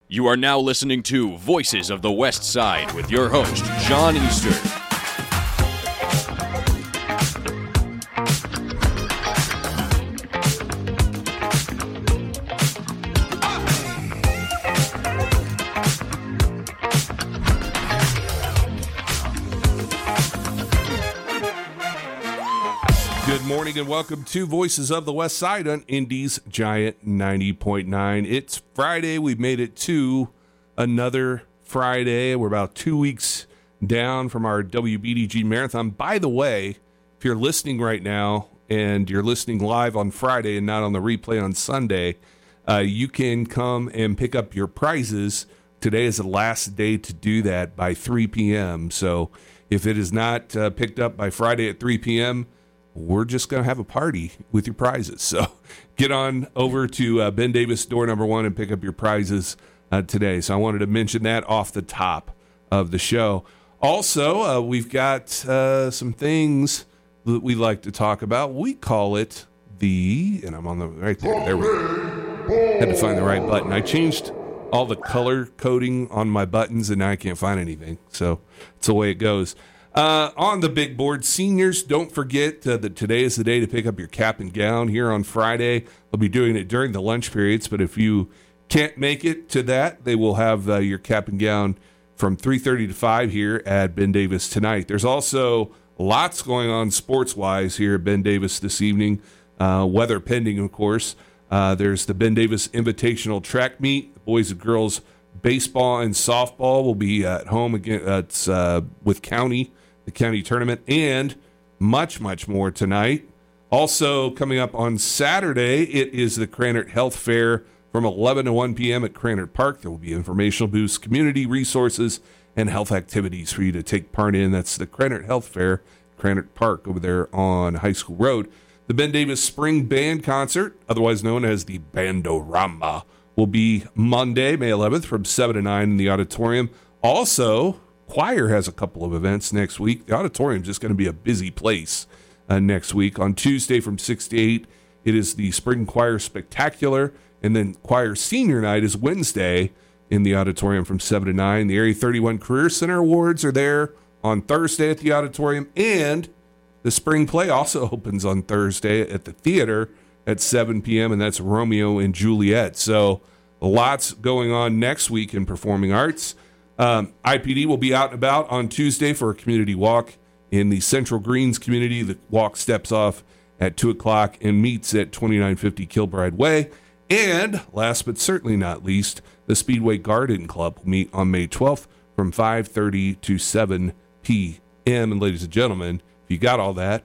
You are now listening to Voices of the West Side with your host, John Easter. Good morning and welcome to Voices of the West Side on Indy's Giant 90.9. It's Friday. We've made it to another Friday. We're about 2 weeks down from our WBDG Marathon. By the way, if you're listening right now and you're listening live on Friday and not on the replay on Sunday, you can come and pick up your prizes. Today is the last day to do that by 3 p.m. So if it is not picked up by Friday at 3 p.m., we're just going to have a party with your prizes. So get on over to Ben Davis door number 1 and pick up your prizes today. So I wanted to mention that off the top of the show. Also, we've got some things that we like to talk about. We call it and I'm on the right there. There we go. Had to find the right button. I changed all the color coding on my buttons and now I can't find anything. So it's the way it goes. On the big board, seniors, don't forget that today is the day to pick up your cap and gown here on Friday. They'll be doing it during the lunch periods, but if you can't make it to that, they will have your cap and gown from 3:30 to 5 here at Ben Davis tonight. There's also lots going on sports-wise here at Ben Davis this evening, weather pending, of course. There's the Ben Davis Invitational Track Meet. The boys and girls baseball and softball will be at home again. It's with the county tournament, and much, much more tonight. Also coming up on Saturday, it is the Krannert Health Fair from 11 to 1 p.m. at Krannert Park. There will be informational booths, community resources, and health activities for you to take part in. That's the Krannert Health Fair, Krannert Park over there on High School Road. The Ben Davis Spring Band Concert, otherwise known as the Bandorama, will be Monday, May 11th from 7 to 9 in the auditorium. Also, choir has a couple of events next week. The auditorium is just going to be a busy place next week. On Tuesday from 6 to 8, it is the Spring Choir Spectacular, and then Choir Senior Night is Wednesday in the auditorium from 7 to 9. The Area 31 Career Center Awards are there on Thursday at the auditorium, and the Spring Play also opens on Thursday at the theater at 7 p.m., and that's Romeo and Juliet. So lots going on next week in performing arts. IPD will be out and about on Tuesday for a community walk in the Central Greens community. The walk steps off at 2 o'clock and meets at 2950 Kilbride Way. And last but certainly not least, the Speedway Garden Club will meet on May 12th from 5:30 to 7 p.m. And ladies and gentlemen, if you got all that,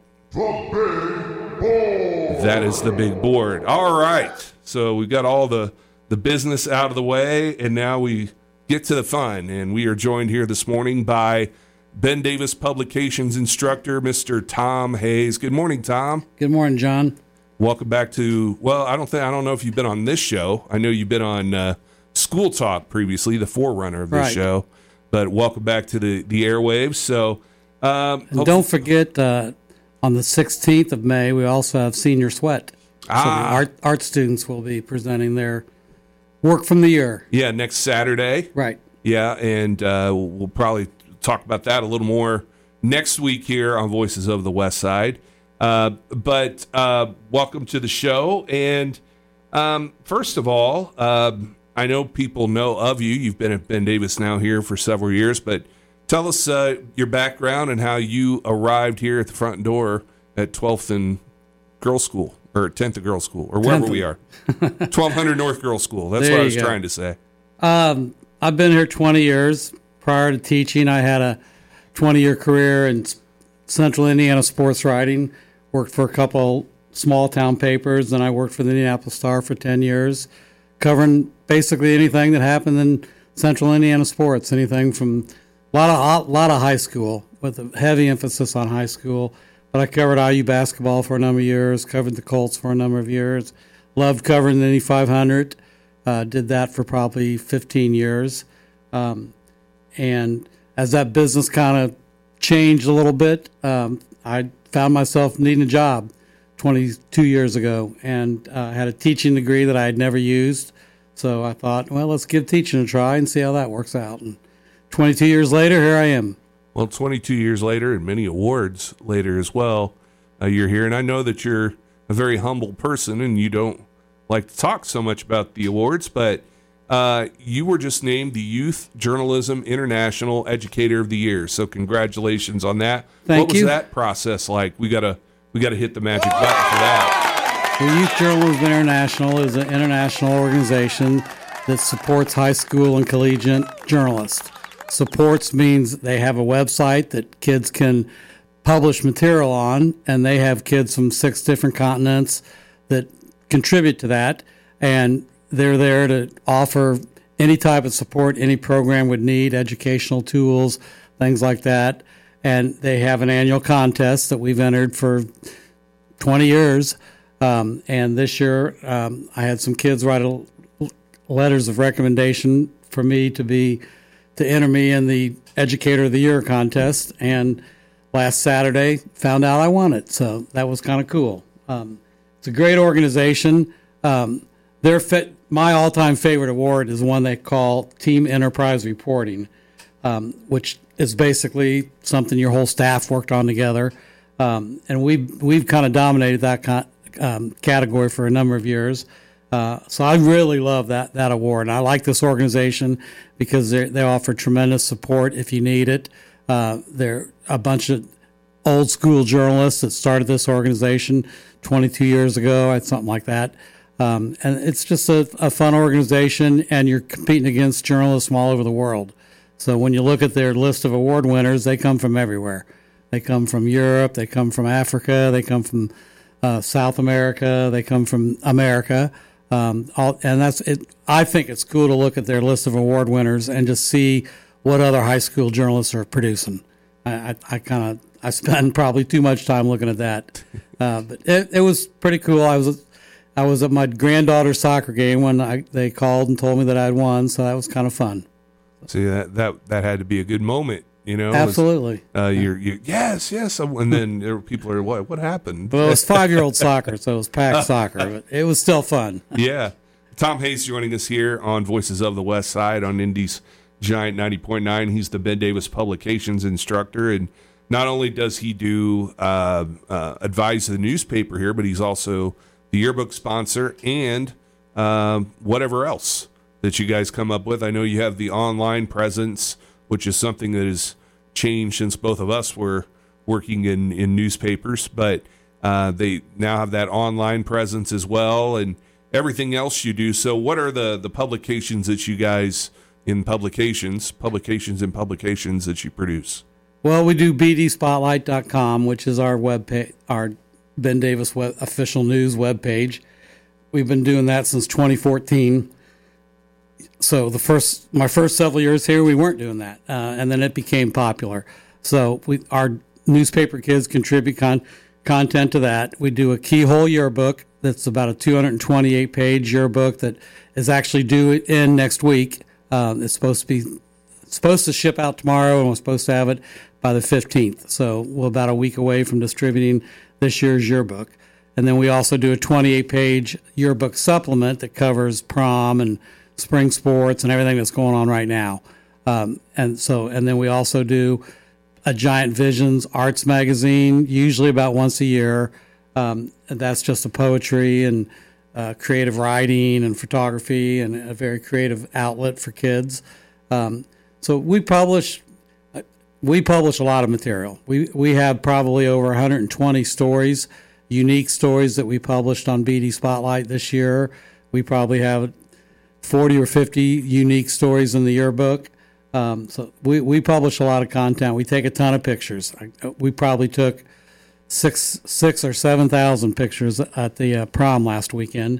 that is the big board. All right. So we've got all the business out of the way, and now we get to the fun. And we are joined here this morning by Ben Davis Publications instructor, Mr. Tom Hayes. Good morning, Tom. Good morning, John. Welcome back to, well, I don't know if you've been on this show. I know you've been on School Talk previously, the forerunner of this show. But welcome back to the airwaves. So, and don't forget, on the 16th of May, we also have Senior Sweat. So the art students will be presenting their work from the year. Yeah, next Saturday. Right. Yeah, and we'll probably talk about that a little more next week here on Voices of the West Side. But welcome to the show. And first of all, I know people know of you. You've been at Ben Davis now here for several years, but tell us your background and how you arrived here at the front door at 12th and Girls School, or 10th and Girls School, or wherever we are. 1200 North Girls School. That's what I was trying to say. I've been here 20 years. Prior to teaching, I had a 20-year career in Central Indiana sports writing. Worked for a couple small town papers, then I worked for the Indianapolis Star for 10 years, covering basically anything that happened in Central Indiana sports, anything from a lot of high school, with a heavy emphasis on high school. But I covered IU basketball for a number of years, covered the Colts for a number of years, loved covering the Indy 500, did that for probably 15 years. And as that business kind of changed a little bit, I found myself needing a job 22 years ago, and had a teaching degree that I had never used. So I thought, well, let's give teaching a try and see how that works out. And 22 years later, here I am. Well, 22 years later and many awards later as well, you're here. And I know that you're a very humble person and you don't like to talk so much about the awards, but you were just named the Youth Journalism International Educator of the Year. So congratulations on that. Thank you. What was that process like? We gotta hit the magic button for that. The Youth Journalism International is an international organization that supports high school and collegiate journalists. Supports means they have a website that kids can publish material on, and they have kids from 6 different continents that contribute to that, and they're there to offer any type of support any program would need, educational tools, things like that. And they have an annual contest that we've entered for 20 years. And this year, I had some kids write letters of recommendation for me to enter me in the Educator of the Year contest. And last Saturday, found out I won it. So that was kind of cool. It's a great organization. My all-time favorite award is one they call Team Enterprise Reporting, which is basically something your whole staff worked on together. And we've kind of dominated that category for a number of years. So I really love that award. And I like this organization because they offer tremendous support if you need it. They're a bunch of old school journalists that started this organization 22 years ago, something like that. And it's just a fun organization, and you're competing against journalists from all over the world. So when you look at their list of award winners, they come from everywhere. They come from Europe, they come from Africa, they come from South America, they come from America. And that's it. I think it's cool to look at their list of award winners and just see what other high school journalists are producing. I spend probably too much time looking at that, but it was pretty cool. I was at my granddaughter's soccer game when they called and told me that I'd won, so that was kind of fun. See, that had to be a good moment, you know. Absolutely. You're yes, and then there were people are what happened? Well, it was 5-year-old soccer, so it was packed soccer, but it was still fun. Yeah. Tom Hayes joining us here on Voices of the West Side on Indy's Giant 90.9. He's the Ben Davis Publications instructor, and not only does he do advise the newspaper here, but he's also the yearbook sponsor and whatever else that you guys come up with. I know you have the online presence, which is something that has changed since both of us were working in newspapers, but they now have that online presence as well and everything else you do. So what are the publications that you guys publications that you produce? Well, we do bdspotlight.com, which is our webpage, our Ben Davis official news webpage. We've been doing that since 2014. So my first several years here, we weren't doing that, and then it became popular. So our newspaper kids contribute content to that. We do a Keyhole yearbook that's about a 228-page yearbook that is actually due in next week. It's supposed to ship out tomorrow, and we're supposed to have it by the 15th. So we're about a week away from distributing this year's yearbook. And then we also do a 28-page yearbook supplement that covers prom and spring sports and everything that's going on right now. And then we also do a Giant Visions arts magazine, usually about once a year. And that's just a poetry and creative writing and photography and a very creative outlet for kids. So we publish a lot of material. We have probably over 120 stories, unique stories that we published on BD Spotlight this year. We probably have 40 or 50 unique stories in the yearbook. So we publish a lot of content. We take a ton of pictures. We probably took 6,000 or 7,000 pictures at the prom last weekend.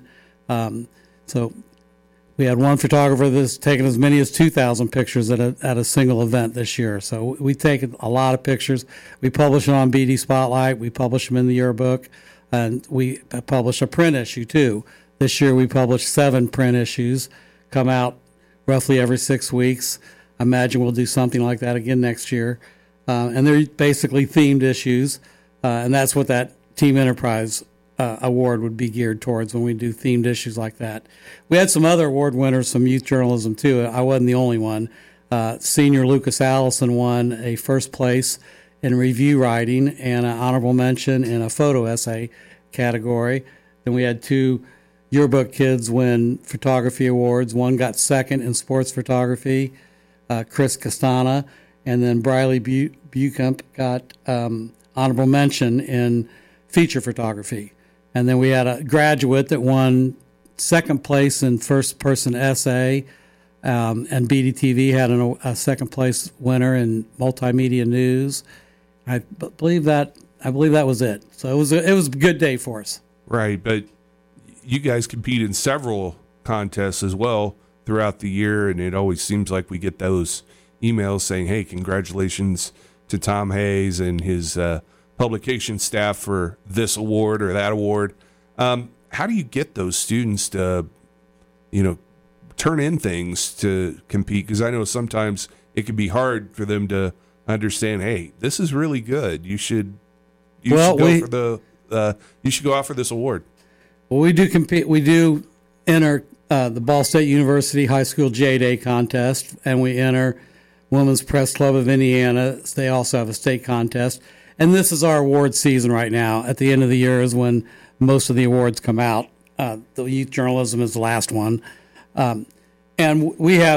So we had one photographer that's taken as many as 2,000 pictures at a single event this year. So we take a lot of pictures. We publish them on BD Spotlight. We publish them in the yearbook, and we publish a print issue too. This year we published 7 print issues, come out roughly every 6 weeks. I imagine we'll do something like that again next year. And they're basically themed issues, and that's what that Team Enterprise award would be geared towards when we do themed issues like that. We had some other award winners from youth journalism too. I wasn't the only one. Senior Lucas Allison won a first place in review writing and an honorable mention in a photo essay category. Then we had 2 yearbook kids win photography awards. One got second in sports photography, Chris Castana, and then Briley Bucamp got honorable mention in feature photography. And then we had a graduate that won second place in first person essay, and BDTV had a second place winner in multimedia news. I believe that was it. So it was a good day for us. Right, but you guys compete in several contests as well throughout the year, and it always seems like we get those emails saying, hey, congratulations to Tom Hayes and his publication staff for this award or that award. How do you get those students to, turn in things to compete? Because I know sometimes it can be hard for them to understand, hey, this is really good. You should go offer this award. Well, we do compete. We do enter the Ball State University High School J-Day contest, and we enter Women's Press Club of Indiana. They also have a state contest. And this is our award season right now. At the end of the year is when most of the awards come out. The youth journalism is the last one. And we have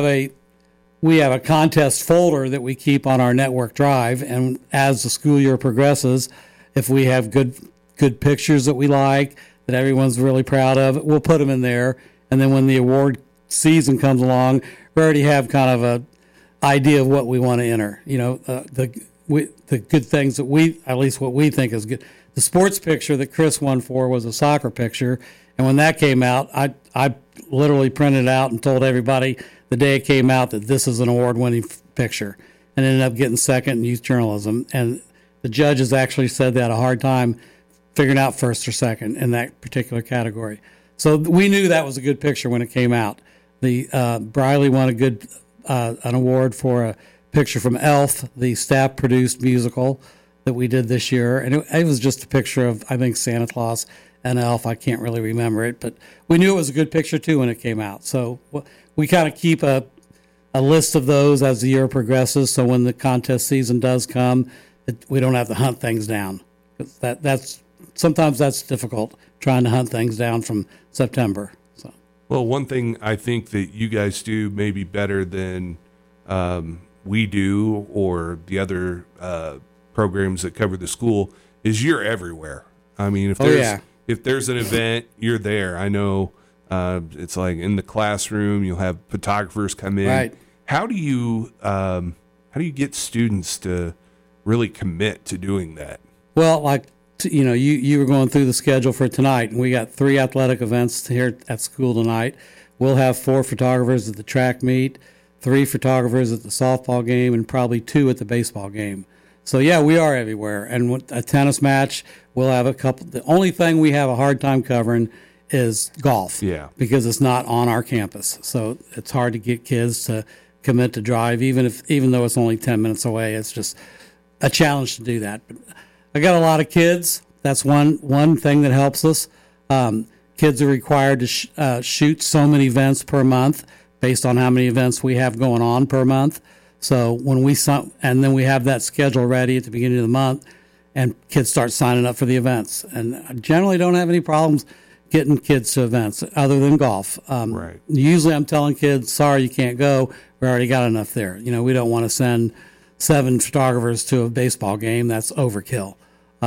a contest folder that we keep on our network drive. And as the school year progresses, if we have good pictures that we like, that everyone's really proud of, we'll put them in there. And then when the award season comes along, we already have kind of a idea of what we want to enter. The good things that at least what we think is good. The sports picture that Chris won for was a soccer picture. And when that came out, I literally printed it out and told everybody the day it came out that this is an award-winning picture, and ended up getting second in youth journalism. And the judges actually said they had a hard time figuring out first or second in that particular category. So we knew that was a good picture when it came out. The Briley won an award for a picture from Elf, the staff-produced musical that we did this year. And it was just a picture of, I think, Santa Claus and Elf. I can't really remember it, but we knew it was a good picture, too, when it came out. So we kind of keep a list of those as the year progresses, so when the contest season does come, we don't have to hunt things down. Sometimes that's difficult, trying to hunt things down from September. So. Well, one thing I think that you guys do maybe better than we do, or the other programs that cover the school, is you're everywhere. I mean, if there's an event, you're there. I know it's like in the classroom, you'll have photographers come in. Right. How do you get students to really commit to doing that? Well, you were going through the schedule for tonight, and we got 3 athletic events here at school tonight. We'll have 4 photographers at the track meet, 3 photographers at the softball game, and probably 2 at the baseball game. So, yeah, we are everywhere. And with a tennis match, we'll have a couple. The only thing we have a hard time covering is golf. Yeah. Because it's not on our campus. So it's hard to get kids to commit to drive, even though it's only 10 minutes away. It's just a challenge to do that. But I got a lot of kids. That's one thing that helps us. Kids are required to shoot so many events per month based on how many events we have going on per month. So and then we have that schedule ready at the beginning of the month, and kids start signing up for the events. And I generally don't have any problems getting kids to events other than golf. Right. Usually I'm telling kids, sorry, you can't go. We already got enough there. We don't want to send 7 photographers to a baseball game. That's overkill.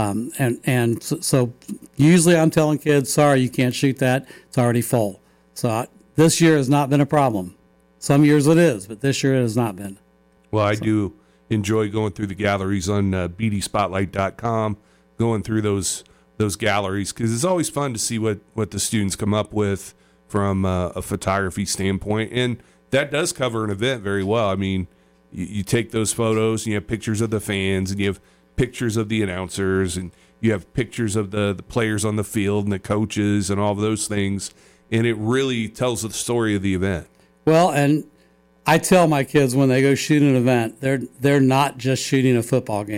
So usually I'm telling kids, sorry, you can't shoot that. It's already full. So this year has not been a problem. Some years it is, but this year it has not been. Well, I do enjoy going through the galleries on bdspotlight.com, going through those galleries, because it's always fun to see what the students come up with from a photography standpoint. And that does cover an event very well. I mean, you take those photos, and you have pictures of the fans, and you have pictures of the announcers, and you have pictures of the players on the field and the coaches and all of those things, and it really tells the story of the event. Well, and I tell my kids when they go shoot an event, they're not just shooting a football game.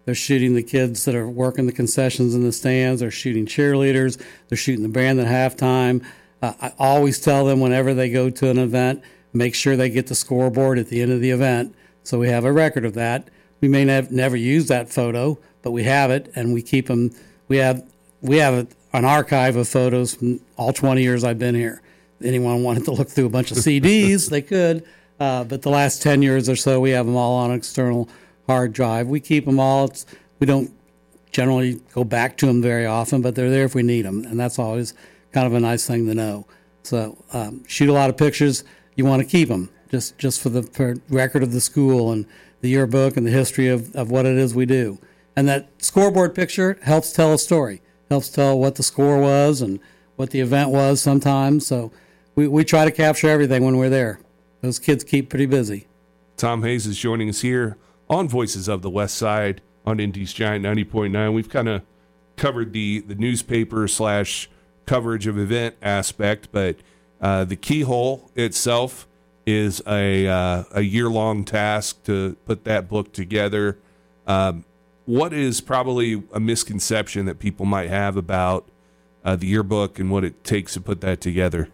They're shooting the kids that are working the concessions in the stands. They're shooting cheerleaders. They're shooting the band at halftime. I always tell them whenever they go to an event, make sure they get the scoreboard at the end of the event so we have a record of that. We may never use that photo, but we have it, and we keep them. We have an archive of photos from all 20 years I've been here. Anyone wanted to look through a bunch of CDs, they could. But the last 10 years or so, we have them all on an external hard drive. We keep them all. We don't generally go back to them very often, but they're there if we need them, and that's always kind of a nice thing to know. So shoot a lot of pictures. You want to keep them just for the record of the school and the yearbook and the history of what it is we do. And that scoreboard picture helps tell a story, helps tell what the score was and what the event was sometimes. So we try to capture everything when we're there. Those kids keep pretty busy. Tom Hayes is joining us here on Voices of the West Side on Indy's Giant 90.9. We've kind of covered the newspaper / coverage of event aspect, but the Keyhole itself is a year-long task to put that book together. What is probably a misconception that people might have about the yearbook and what it takes to put that together?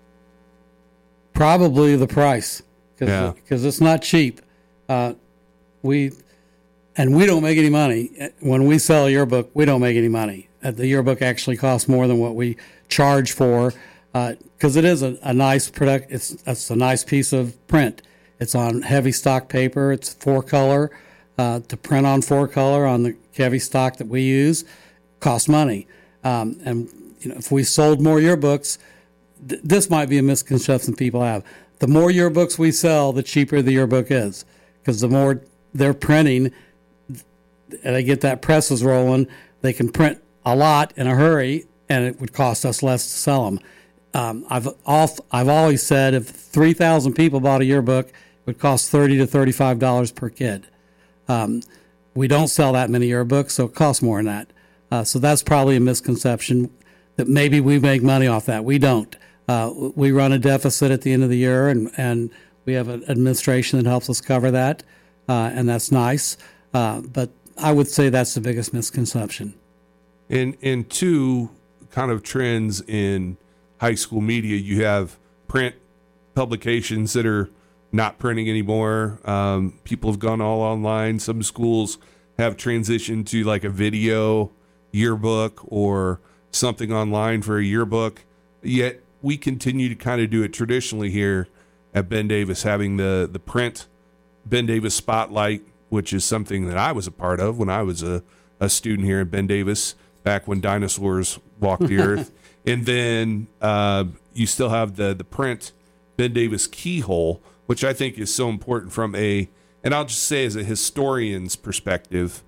Probably the price, because it's not cheap. We don't make any money. When we sell a yearbook, we don't make any money. The yearbook actually costs more than what we charge for, because it is a nice product. It's a nice piece of print. It's on heavy stock paper. It's 4-color. To print on 4-color on the heavy stock that we use costs money. And if we sold more yearbooks, this might be a misconception people have. The more yearbooks we sell, the cheaper the yearbook is, because the more they're printing, and they get that presses rolling, they can print a lot in a hurry, and it would cost us less to sell them. I've always said if 3,000 people bought a yearbook, it would cost $30 to $35 per kid. We don't sell that many yearbooks, so it costs more than that. So that's probably a misconception that maybe we make money off that. We don't. We run a deficit at the end of the year, and we have an administration that helps us cover that, and that's nice. But I would say that's the biggest misconception. And two kind of trends in high school media, you have print publications that are not printing anymore. People have gone all online. Some schools have transitioned to like a video yearbook or something online for a yearbook. Yet we continue to kind of do it traditionally here at Ben Davis, having the print Ben Davis Spotlight, which is something that I was a part of when I was a student here at Ben Davis back when dinosaurs walked the earth. And then you still have the print Ben Davis Keyhole, which I think is so important from and I'll just say as a historian's perspective,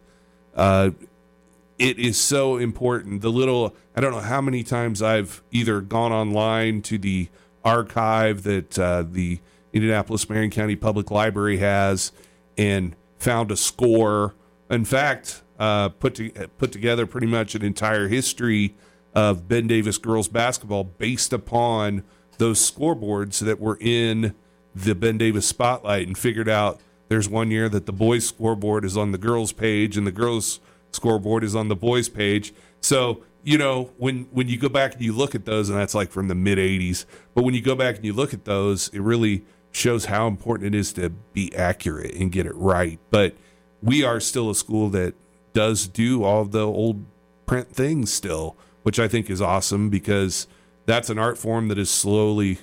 it is so important. I don't know how many times I've either gone online to the archive that the Indianapolis Marion County Public Library has and found a score. In fact, put together pretty much an entire history of Ben Davis girls basketball based upon those scoreboards that were in the Ben Davis Spotlight, and figured out there's one year that the boys scoreboard is on the girls page and the girls scoreboard is on the boys page. So, when you go back and you look at those, and that's like from the mid 80s, but when you go back and you look at those, it really shows how important it is to be accurate and get it right. But we are still a school that does do all of the old print things still, which I think is awesome, because that's an art form that is slowly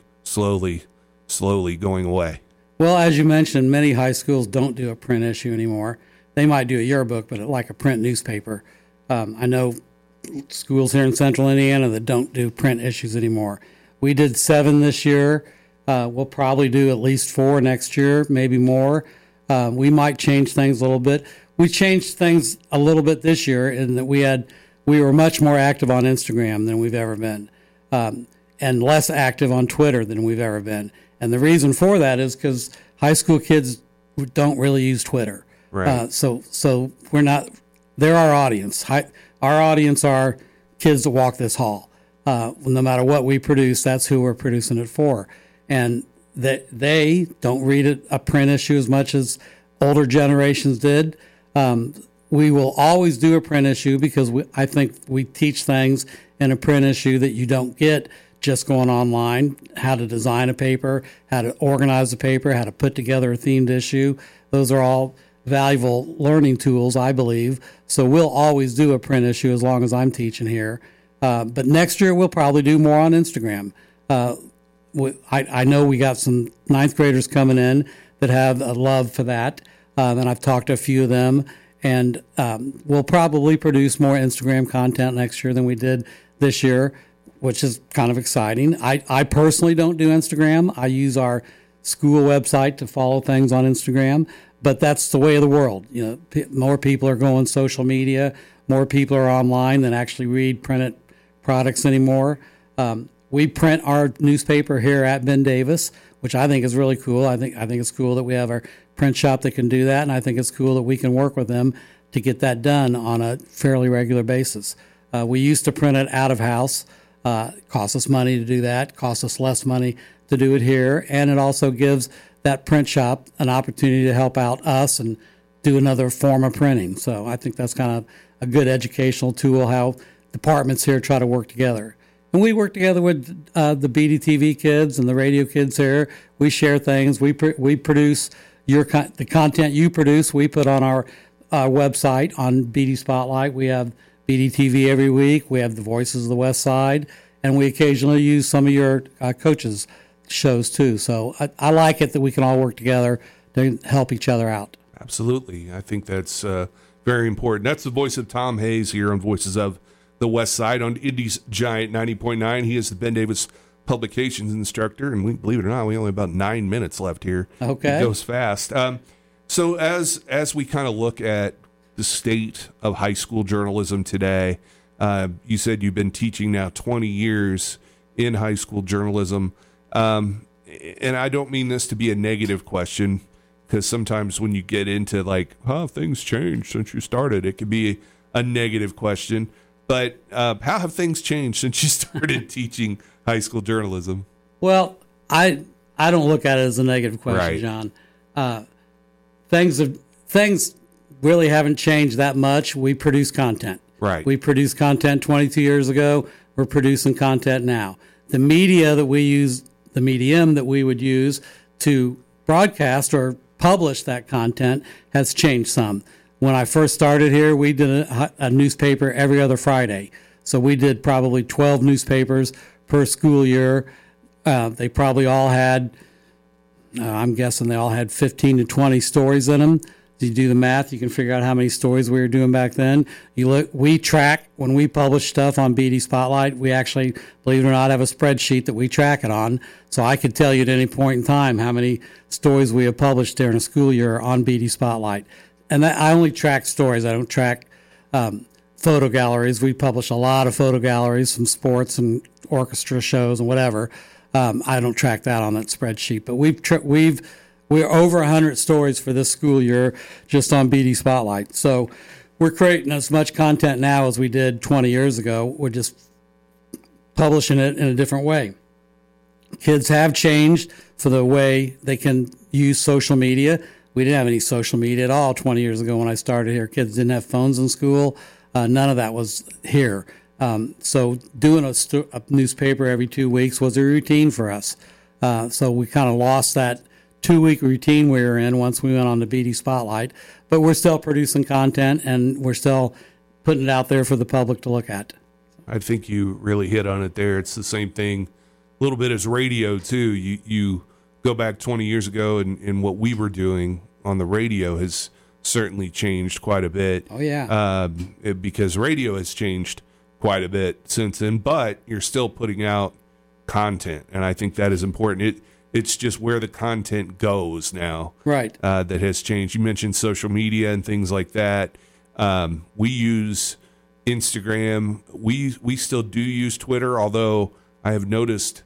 going away. Well, as you mentioned, many high schools don't do a print issue anymore. They might do a yearbook, but like a print newspaper. I know schools here in central Indiana that don't do print issues anymore. We did 7 this year. We'll probably do at least 4 next year, maybe more. We might change things a little bit. We changed things a little bit this year in that we were much more active on Instagram than we've ever been, and less active on Twitter than we've ever been. And the reason for that is because high school kids don't really use Twitter. Right. So we're not. They're our audience. Our audience are kids that walk this hall. No matter what we produce, that's who we're producing it for. And they don't read a print issue as much as older generations did. we will always do a print issue because I think we teach things in a print issue that you don't get just going online. How to design a paper, how to organize a paper, how to put together a themed issue. Those are all valuable learning tools, I believe. So we'll always do a print issue as long as I'm teaching here. But next year we'll probably do more on Instagram. I know we got some ninth graders coming in that have a love for that. And I've talked to a few of them. And we'll probably produce more Instagram content next year than we did this year, which is kind of exciting. I personally don't do Instagram. I use our school website to follow things on Instagram, but that's the way of the world. More people are going social media. More people are online than actually read printed products anymore. We print our newspaper here at Ben Davis, which I think is really cool. I think it's cool that we have our print shop that can do that, and I think it's cool that we can work with them to get that done on a fairly regular basis. We used to print it out of house. Costs us money to do that, costs us less money to do it here, and it also gives that print shop an opportunity to help out us and do another form of printing. So I think that's kind of a good educational tool, how departments here try to work together. And we work together with the BDTV kids and the radio kids here. We share things. We produce the content you produce. We put on our website on BD Spotlight. We have BDTV every week. We have the Voices of the West Side, and we occasionally use some of your coaches' shows too. So I like it that we can all work together to help each other out. Absolutely. I think that's very important. That's the voice of Tom Hayes here on Voices of the West Side on Indy's Giant 90.9. He is the Ben Davis Publications instructor, and believe it or not, we only have about 9 minutes left here. Okay. It goes fast. So as we kind of look at the state of high school journalism today, you said you've been teaching now 20 years in high school journalism. And I don't mean this to be a negative question, because sometimes when you get into like, things changed since you started, it could be a negative question. But how have things changed since you started teaching high school journalism? Well, I don't look at it as a negative question, right. John. Things really haven't changed that much. We produce content. Right. We produced content 22 years ago. We're producing content now. The media that we use, the medium that we would use to broadcast or publish that content has changed some. When I first started here, we did a newspaper every other Friday. So we did probably 12 newspapers per school year. They probably all had, I'm guessing they all had 15 to 20 stories in them. You do the math, you can figure out how many stories we were doing back then. We track, when we publish stuff on BD Spotlight, we actually, believe it or not, have a spreadsheet that we track it on. So I could tell you at any point in time how many stories we have published during a school year on BD Spotlight. And I only track stories. I don't track photo galleries. We publish a lot of photo galleries from sports and orchestra shows and whatever. I don't track that on that spreadsheet. But we're over 100 stories for this school year just on BD Spotlight. So we're creating as much content now as we did 20 years ago. We're just publishing it in a different way. Kids have changed for the way they can use social media. We didn't have any social media at all 20 years ago when I started here. Kids didn't have phones in school. None of that was here. So doing a newspaper every 2 weeks was a routine for us. So we kind of lost that 2-week routine we were in once we went on the BD Spotlight. But we're still producing content, and we're still putting it out there for the public to look at. I think you really hit on it there. It's the same thing a little bit as radio, too. You go back 20 years ago, and what we were doing on the radio has certainly changed quite a bit. Oh, yeah. Because radio has changed quite a bit since then, but you're still putting out content, and I think that is important. It's just where the content goes now. Right. That has changed. You mentioned social media and things like that. We use Instagram. We still do use Twitter, although I have noticed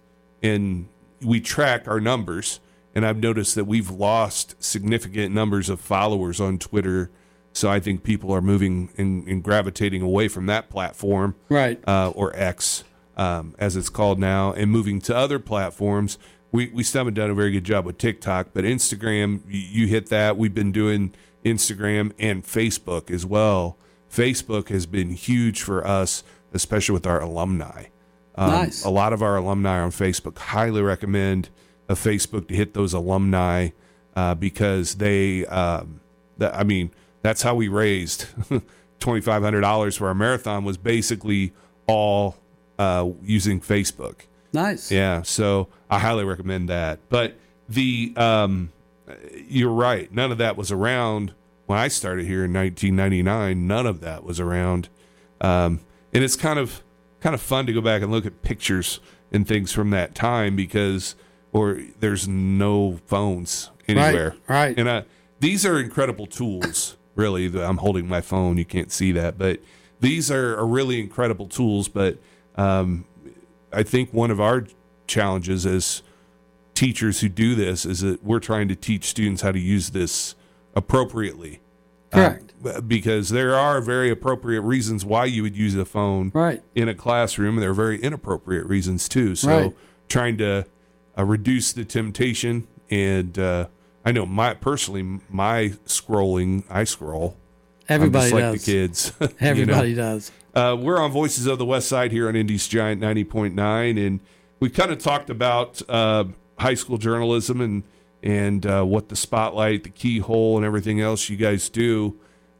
we track our numbers, and I've noticed that we've lost significant numbers of followers on Twitter. So I think people are moving and gravitating away from that platform, right? Or X, as it's called now, and moving to other platforms. we still haven't done a very good job with TikTok, but Instagram, you hit that. We've been doing Instagram and Facebook as well. Facebook has been huge for us, especially with our alumni. Nice. A lot of our alumni are on Facebook. Highly recommend Facebook to hit those alumni because they, that's how we raised $2,500 for our marathon, was basically all using Facebook. Nice. Yeah, so I highly recommend that. But you're right. None of that was around when I started here in 1999. None of that was around, and it's kind of fun to go back and look at pictures and things from that time because there's no phones anywhere. Right. And these are incredible tools. Really, I'm holding my phone. You can't see that, but these are really incredible tools. But I think one of our challenges as teachers who do this is that we're trying to teach students how to use this appropriately. Correct. Because there are very appropriate reasons why you would use a phone in a classroom, and there are very inappropriate reasons too. So trying to reduce the temptation, and I know my scrolling, I scroll. Everybody I'm just does. Like the kids. Everybody does. We're on Voices of the West Side here on Indy's Giant 90.9, and we kind of talked about high school journalism and what the spotlight, the keyhole, and everything else you guys do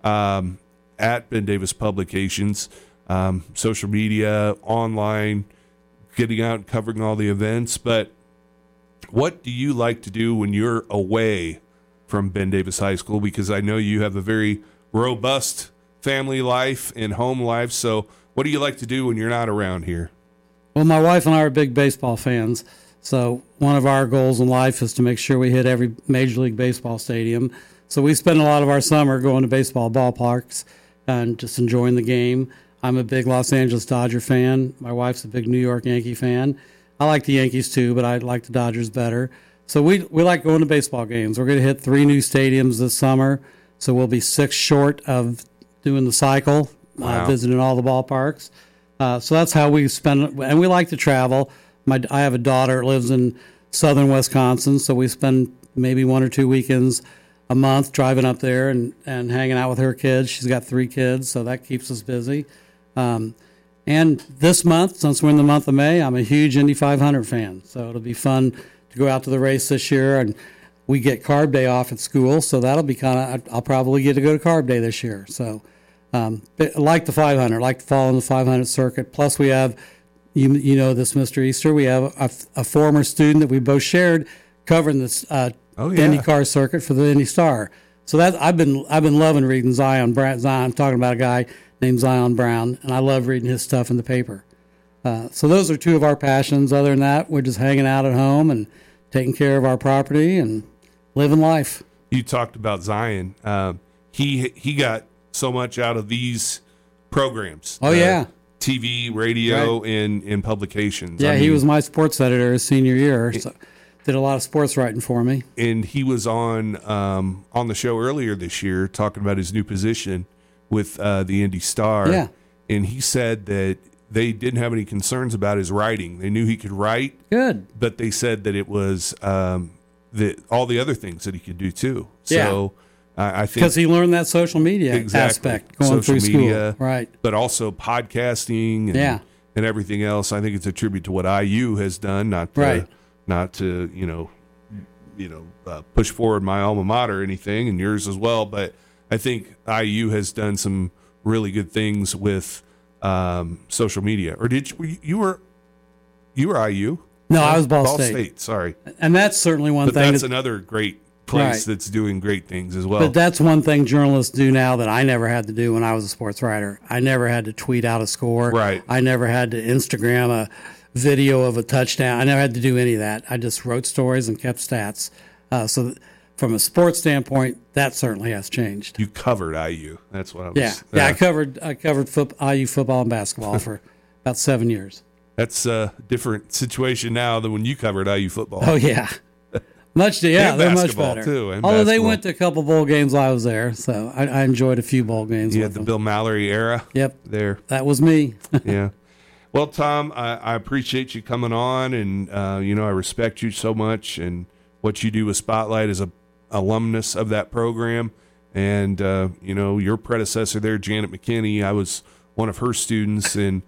at Ben Davis Publications, social media, online, getting out and covering all the events. But what do you like to do when you're away from Ben Davis High School? Because I know you have a very robust family life and home life. So what do you like to do when you're not around here? Well, my wife and I are big baseball fans. So one of our goals in life is to make sure we hit every Major League Baseball stadium. So we spend a lot of our summer going to baseball ballparks and just enjoying the game. I'm a big Los Angeles Dodger fan. My wife's a big New York Yankee fan. I like the Yankees too, but I like the Dodgers better. So we like going to baseball games. We're going to hit 3 new stadiums this summer. So we'll be 6 short of doing the cycle, visiting all the ballparks. So that's how we spend it. And we like to travel. I have a daughter that lives in southern Wisconsin, so we spend maybe 1 or 2 weekends a month driving up there and hanging out with her kids. She's got 3 kids, so that keeps us busy. And this month, since we're in the month of May, I'm a huge Indy 500 fan. So it'll be fun to go out to the race this year. And we get Carb Day off at school, so that'll be I'll probably get to go to Carb Day this year. So I like the 500, like to follow in the 500 circuit. Plus we have, you know this, Mr. Easter, we have a former student that we both shared covering this IndyCar circuit for the Indy Star. So that I've been loving reading Zion. I'm talking about a guy named Zion Brown, and I love reading his stuff in the paper. So those are 2 of our passions. Other than that, we're just hanging out at home and taking care of our property and living life. You talked about Zion. He got so much out of these programs. Oh, yeah. TV, radio, and publications. Yeah, he was my sports editor his senior year. So did a lot of sports writing for me. And he was on the show earlier this year talking about his new position with the Indy Star. Yeah. And he said that they didn't have any concerns about his writing. They knew he could write. Good. But they said that it was all the other things that he could do too. Yeah. So I think because he learned that social media aspect going social through media, school, right? But also podcasting and everything else. I think it's a tribute to what IU has done, not to push forward my alma mater or anything, and yours as well. But I think IU has done some really good things with social media. Or did you were IU? No, I was Ball State. Sorry, and that's certainly one but thing. That's another great place that's doing great things as well. But that's one thing journalists do now that I never had to do when I was a sports writer. I never had to tweet out a score. Right. I never had to Instagram a video of a touchdown. I never had to do any of that. I just wrote stories and kept stats. So from a sports standpoint, that certainly has changed. You covered IU. That's what I was. Yeah. I covered IU football and basketball for about 7 years. That's a different situation now than when you covered IU football. Oh yeah. They're much better. Too, although they went to a couple bowl games while I was there, so I enjoyed a few bowl games. You had the Bill Mallory era. Yep, there. That was me. Yeah. Well, Tom, I appreciate you coming on, and I respect you so much, and what you do with Spotlight as a alumnus of that program, and your predecessor there, Janet McKinney. I was one of her students, and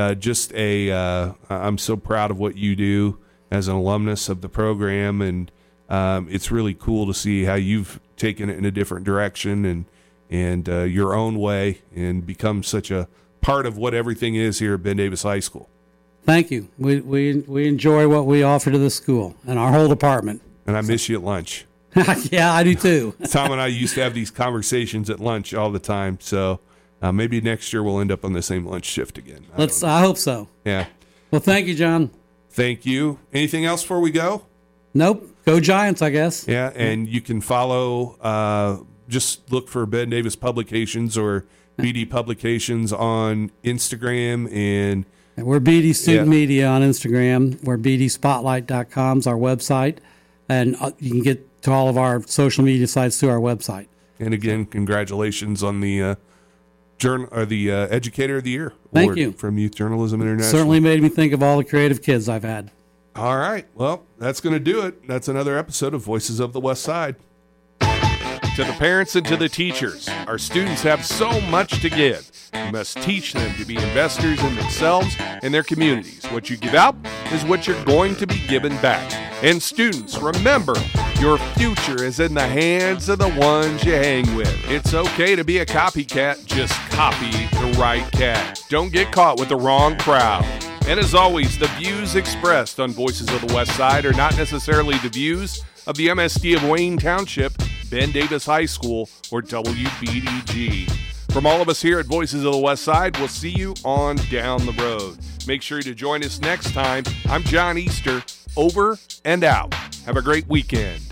I'm so proud of what you do as an alumnus of the program, and it's really cool to see how you've taken it in a different direction and your own way, and become such a part of what everything is here at Ben Davis High School. Thank you. We enjoy what we offer to the school and our whole department. And I miss you at lunch. Yeah, I do too. Tom and I used to have these conversations at lunch all the time, so maybe next year we'll end up on the same lunch shift again. I hope so. Yeah. Well, thank you, John. Thank you. Anything else before we go? Nope. Go Giants, I guess. Yeah, and you can follow, just look for Ben Davis Publications or BD Publications on Instagram. And we're BD Student Media on Instagram. We're BDSpotlight.com is our website. And you can get to all of our social media sites through our website. And again, congratulations on the Educator of the Year Thank award you. from Youth Journalism International. Certainly made me think of all the creative kids I've had. All right. Well, that's going to do it. That's another episode of Voices of the West Side. To the parents and to the teachers, our students have so much to give. You must teach them to be investors in themselves and their communities. What you give out is what you're going to be given back. And students, remember, your future is in the hands of the ones you hang with. It's okay to be a copycat, just copy the right cat. Don't get caught with the wrong crowd. And as always, the views expressed on Voices of the West Side are not necessarily the views of the MSD of Wayne Township, Ben Davis High School, or WBDG. From all of us here at Voices of the West Side, we'll see you on down the road. Make sure to join us next time. I'm John Easter, over and out. Have a great weekend.